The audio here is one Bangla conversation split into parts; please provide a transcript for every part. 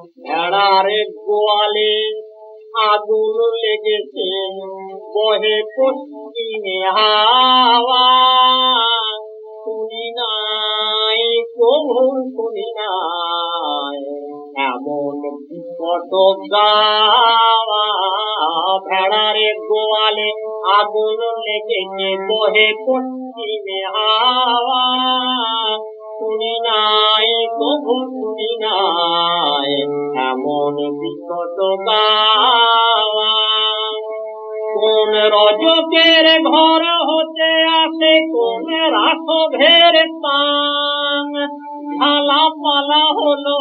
ভেড়ার গোয়ালে আগুন লেগেছে, বহে পশ্চিমে হাওয়া। শুনি নাই প্রভু শুনি নাই এমন বিকট গাওয়া। ভেড়ার গোয়ালে আগুন লেগেছে, বহে পশ্চিমে হাওয়া। শুনি নাই প্রভু শুনি নাই এমন বিকট গাওয়া। কোন রজকের ঘর হতে আসে কোন রাসভের তান, ঝালা পালা হলো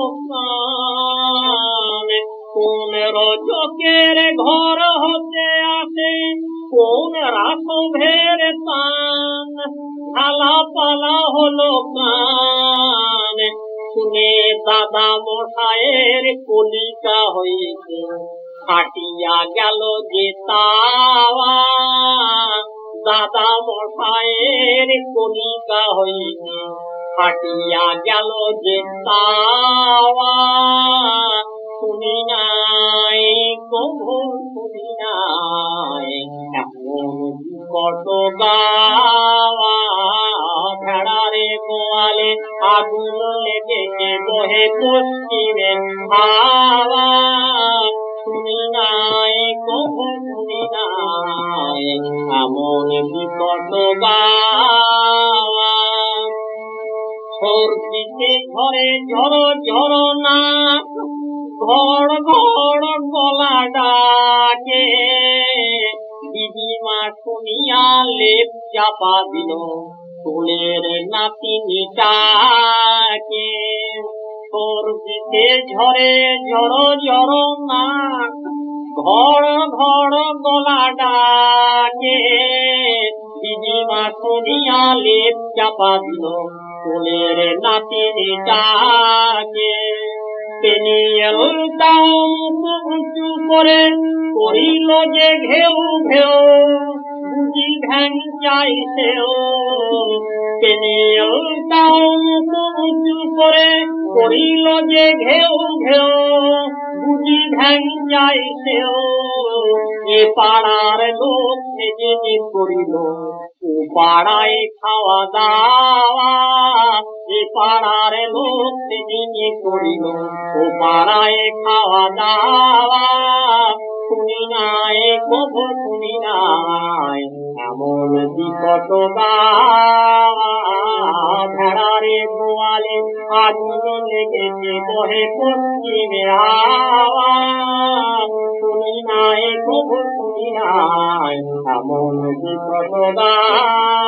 কান। কোন রজকের ঘর হতে আসে কোন রাসভের তান, ঝালা পালা হলো কান। শুনে দাদা মশায়ের কলিকা হইতে ফাটিয়া গেল যে তাওয়া। দাদা মশায়ের কলিকা হইতে ফাটিয়া গেল যে তাওয়া। শুনি নাই প্রভু শুনি নাই এমন বিকট গাওয়া। ভেড়ারে গোয়ালে আগুন লেগেছে, বহে পশ্চিমে হাওয়া। শুনি নাই প্রভু শুনি নাই এমন বিকট গাওয়া। সর্দিতে ঘরে ঝড় ঝড় নাক, ঘড় ঘড় গলা ডাকে। দিদিমা শুনিয়া লেপ চাপা দিল কোলের নাতিনিটাকে। সর্দিতে ঝরে ঝড় ঝড় নাক, ঘড় ঘড় গলা ডাকে। দিদিমা শুনিয়া লেপ চাপা দিল কোলের নাতিনিটাকে। পেনিয়ালটাও উঁচু করে করিল যে ঘেউ ঘেউ, বুঝি ধ্যান চাইছেও। পেনিয়ালটাও উঁচু করে করিল যে ঘেউ ঘেউ, বুঝি ধ্যান চাইছেও। এ পাড়ার লোক সেজে করিল ও পাড়ায় খাওয়া দাওয়া। এ পাড়ার লোক সেজে করিল ও পাড়ায় খাওয়া দাওয়া। শুনি নাই প্রভু শুনি নাই এমন বিকট গাওয়া। ভেড়ারে গোয়ালে আগুন লেগেছে, বহে পশ্চিমে হাওয়া। শুনি নাই প্রভু শুনি নাই এমন বিকট গাওয়া।